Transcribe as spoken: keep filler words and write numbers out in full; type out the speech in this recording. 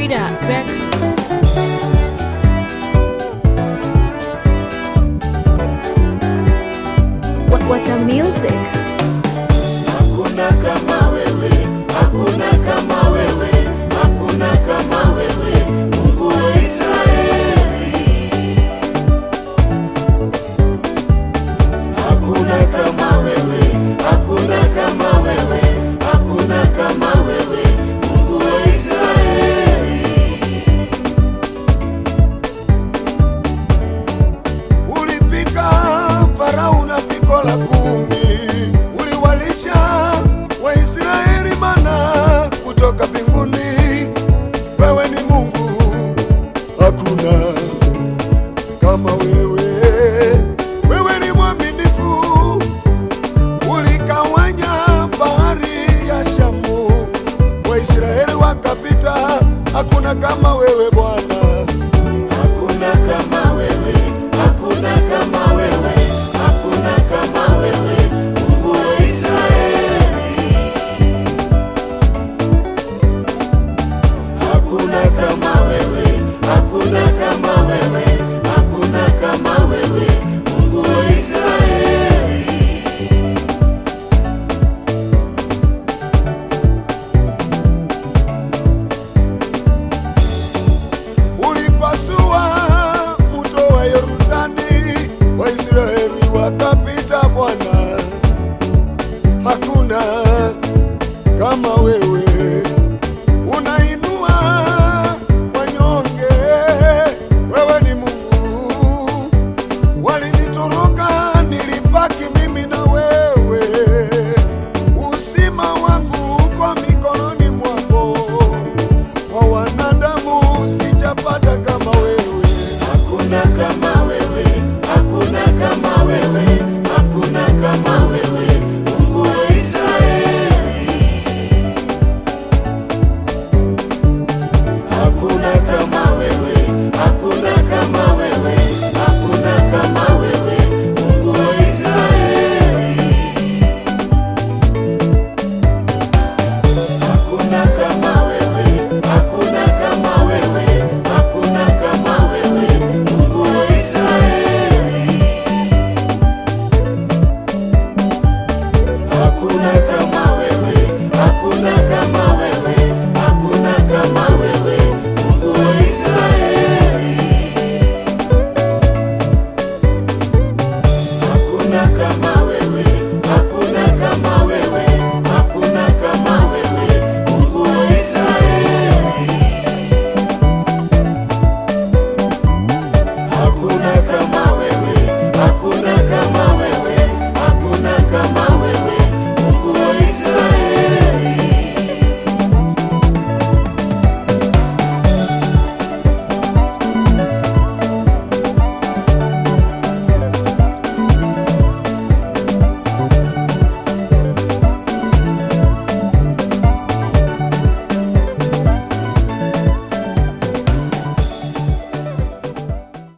Frida Records. What, what a music. Hakuna kama wewe, hakuna kama wewe, hakuna kama wewe, Mungu wa Israeli. Hakuna kama wewe, hakuna kama wewe, hakuna kama wewe, Mungu wa Israeli. Ulipika Farao na piko la kumi, uliwalisha Waisraeli mana kutoka mbinguni. Wewe ni Mungu, hakuna